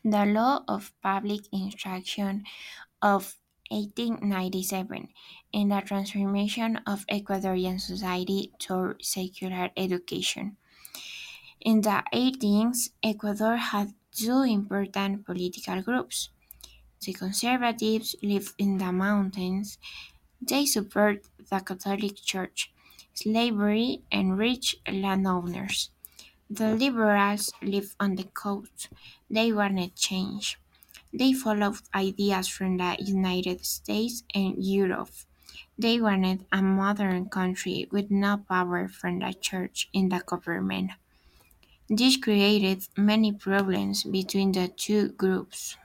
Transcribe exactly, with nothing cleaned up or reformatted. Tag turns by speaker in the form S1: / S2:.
S1: The Law of Public Instruction of eighteen ninety-seven and the transformation of Ecuadorian society toward secular education. In the eighteenth, Ecuador had two important political groups. The conservatives live in the mountains. They support the Catholic Church, slavery, and rich landowners. The liberals live on the coast. They wanted change. They followed ideas from the United States and Europe. They wanted a modern country with no power from the church in the government. This created many problems between the two groups.